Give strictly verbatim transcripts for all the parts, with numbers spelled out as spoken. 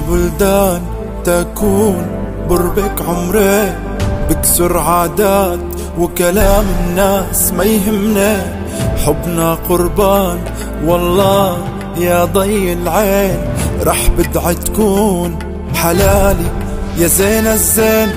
البلدان تكون بربك عمري، بكسر عادات وكلام الناس ما يهمنا، حبنا قربان والله يا ضي العين، رح بدعي تكون حلالي يا زين الزين.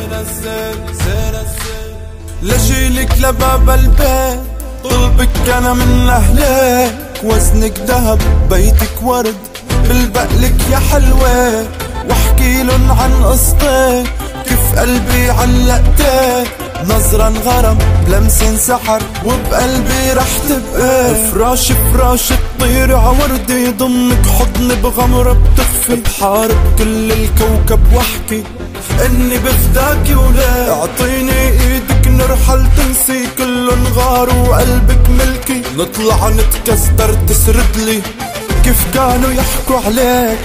لجيلك لباب البيت طلبك انا من اهلك، وزنك ذهب بيتك ورد بالبقلك يا حلوة، واحكي لن عن قصتك كيف قلبي علقتك، نظرة انغرم بلمسة سحر وبقلبي رح تبقى، فراش فراش تطير عوردي يضمك حضن بغمرة بتخفي، بحارب كل الكوكب واحكي اني بفداكي ولا، اعطيني ايدك نرحل تنسي كل نغار وقلبك ملكي، نطلع نتكسر تسردلي كيف كانوا يحكوا عليك.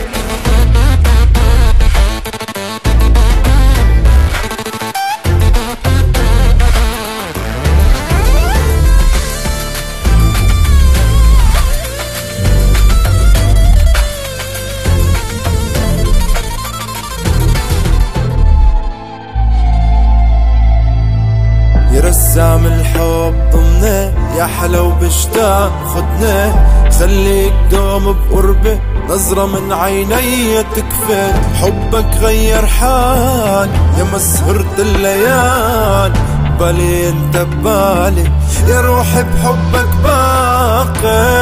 يا رسام الحب ضمني يا حلو بشتاق خدني، خليك دوم بقربي نظرة من عيني تكفي، حبك غير حال يا مسهرة الليال، بالي انت ببالي يا روحي بحبك باقي،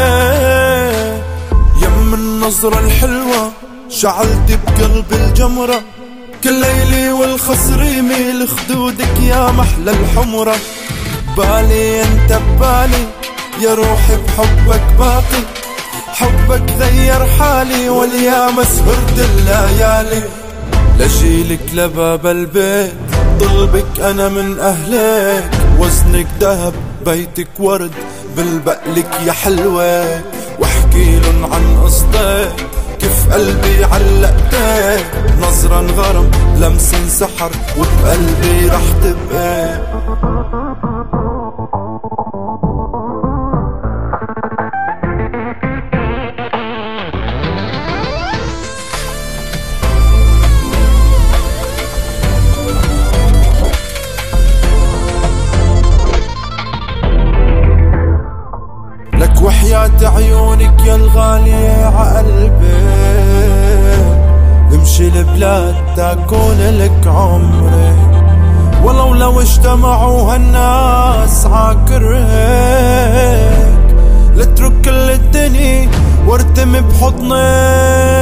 يم النظرة الحلوة شعلتي بقلبي الجمرة، كل ليلي والخصر يميل خدودك يا محلى الحمرة، بالي انت ببالي يا روحي بحبك باقي، حبك غير حالي واليام سهرت الليالي، لجيلك لباب البيت طلبك انا من اهلك، وزنك ذهب بيتك ورد بالبقلك يا حلوة، واحكي لن عن قصتك كيف قلبي علقتك، نظرة انغرم لمس انسحر وبقلبي رح تبقى. لك وحياة عيونك يا الغالية عقلبي، امشي البلاد تكون لك عمري، ولو لو اجتمعوا هالناس عاكرهك، لترك كل الدنيا وارتمي بحضنك.